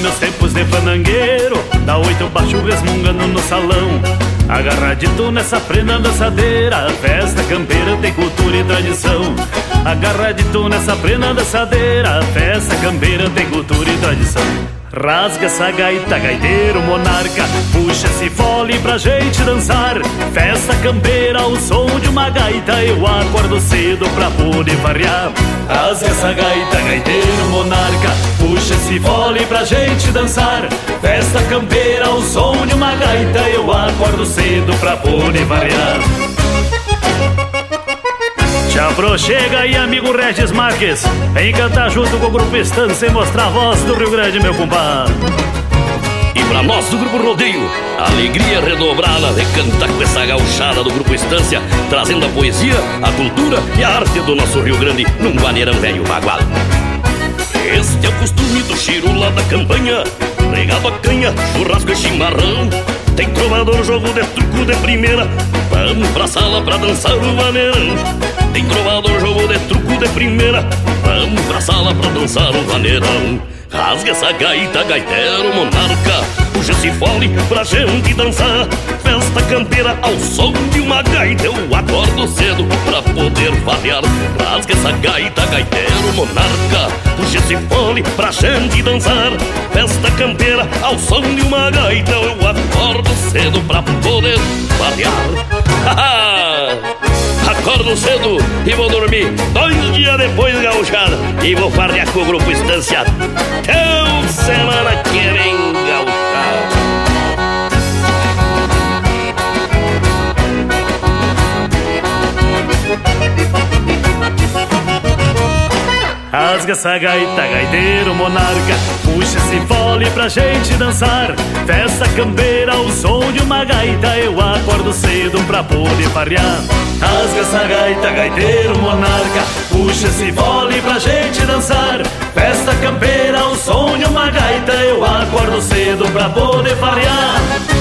meus tempos de fandangueiro, dá 8 baixo resmungando no salão. Agarradito nessa prenda dançadeira, festa campeira tem cultura e tradição. Agarradito nessa prenda dançadeira, festa campeira tem cultura e tradição. Rasga essa gaita, gaiteiro monarca, puxa esse fole pra gente dançar. Festa campeira ao som de uma gaita, eu acordo cedo pra poder variar. Rasga essa gaita, gaiteiro monarca, puxa esse fole pra gente dançar. Festa campeira ao som de uma gaita, eu acordo cedo pra poder variar. Tchau, chega aí, amigo Regis Marques, vem cantar junto com o Grupo Estância e mostrar a voz do Rio Grande, meu compadre. E pra nós do Grupo Rodeio, alegria redobrada de cantar com essa gauchada do Grupo Estância, trazendo a poesia, a cultura e a arte do nosso Rio Grande num maneirão velho bagual. Este é o costume do chirula da campanha, regado a canha, churrasco e chimarrão. Tem trovador, jogo de truco de primeira, vamos pra sala pra dançar o vaneirão. Tem trovador, jogo de truco de primeira, vamos pra sala pra dançar o vaneirão. Rasga essa gaita, gaiteiro monarca, puxa esse fole pra gente dançar. Festa campeira ao som de uma gaita, eu acordo cedo pra poder variar. Rasga essa gaita, gaiteiro monarca, puxa esse fole pra gente dançar. Festa campeira ao som de uma gaita, eu acordo cedo pra poder variar. Acordo cedo e vou dormir 2 dias depois, gauchada, e vou farrear com o Grupo Estância até semana que vem, gauchada. Rasga essa gaita, gaiteiro monarca, puxa esse fole pra gente dançar. Festa campeira ao som de uma gaita, eu acordo cedo pra poder farrear. Rasga essa gaita, gaiteiro monarca, puxa esse fole pra gente dançar. Festa campeira ao som de uma gaita, eu acordo cedo pra poder farrear.